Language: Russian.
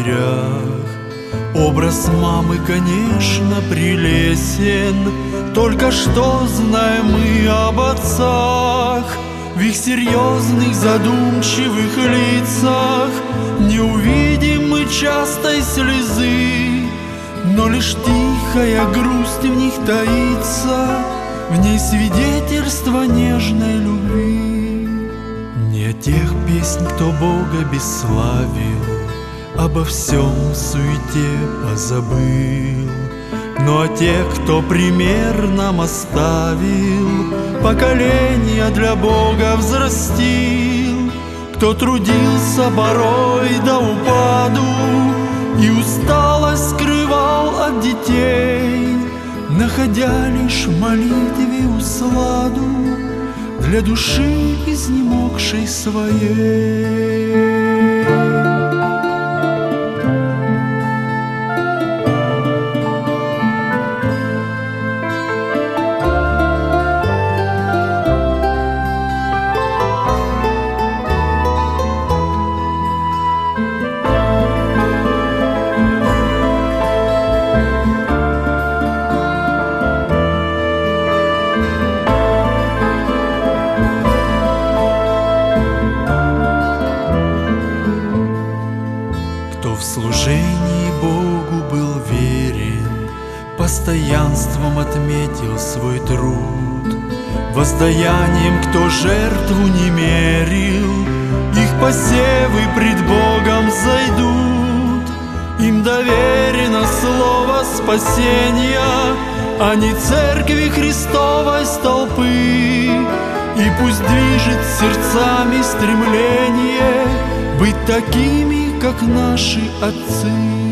дверях. Образ мамы, конечно, прелестен, только что знаем мы об отцах. В их серьезных задумчивых лицах не увидим мы частой слезы, но лишь тихая грусть в них таится, в ней свидетельство нежной любви. Не о тех песнь, кто Бога бесславил, обо всем в суете позабыл, но о тех, кто пример нам оставил, поколения для Бога взрастил, кто трудился порой до упаду и усталость скрывал от детей, находя лишь в молитве усладу для души изнемогшей своей. Кто в служении Богу был верен, постоянством отметил свой труд, воздаянием кто жертву не мерил, их посевы пред Богом зайдут. Им доверено слово спасения, они церкви Христовой столпы, и пусть движет сердцами стремление быть такими, как наши отцы.